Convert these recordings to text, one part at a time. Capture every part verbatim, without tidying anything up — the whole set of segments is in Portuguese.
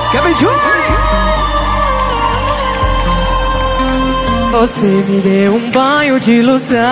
Kevin Júnior. Você me deu um banho de ilusão,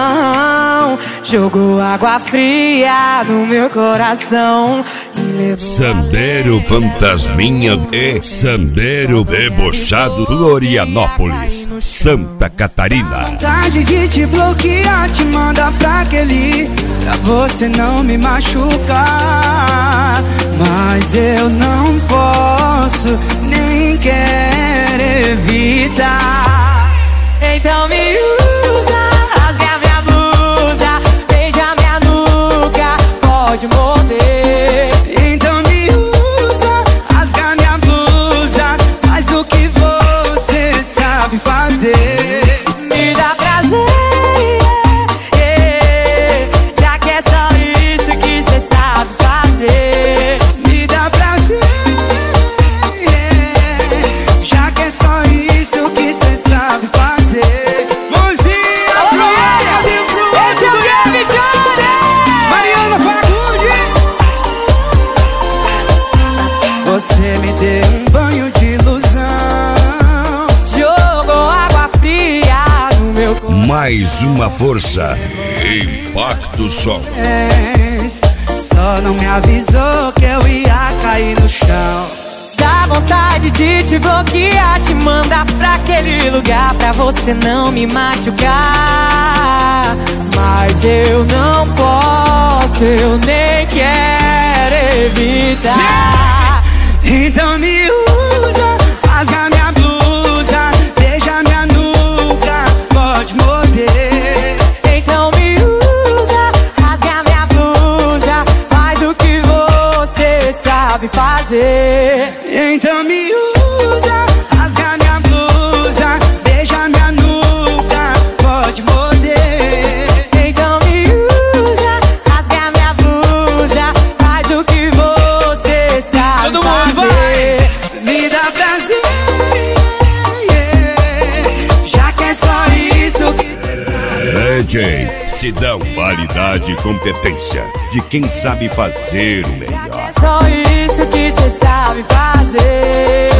jogou água fria no meu coração, me levou. Sambeiro Fantasminha e Sambeiro Debochado, Florianópolis, Santa Catarina. Vontade de te bloquear, te mandar pra aquele, pra você não me machucar. Mas eu não posso, nem quero evitar. Então me usa, rasga minha blusa, beija minha nuca, pode morder. Então me usa, rasga minha blusa, faz o que você sabe fazer. Me dá prazer, yeah, yeah, já que é só isso que cê sabe fazer. Me dá prazer, yeah, já que é só isso que cê sabe fazer. Você me deu um banho de ilusão, jogou água fria no meu coração. Mais uma força, Impacto Som. Só não me avisou que eu ia cair no chão. Dá vontade de te bloquear, te mandar pra aquele lugar, pra você não me machucar. Mas eu não posso, eu nem quero evitar. Então me usa, rasga minha blusa, beija minha nuca, pode morder. Então me usa, rasga minha blusa, faz o que você sabe fazer. Então me usa, rasga minha blusa, beija minha nuca, pode morder. Então me usa, rasga minha blusa, faz o que você sabe Todo fazer. mundo vai! Me dá prazer, yeah, já que é só isso que cê sabe. D J Sidão, qualidade e competência de quem sabe fazer o melhor. É só isso que cê sabe fazer.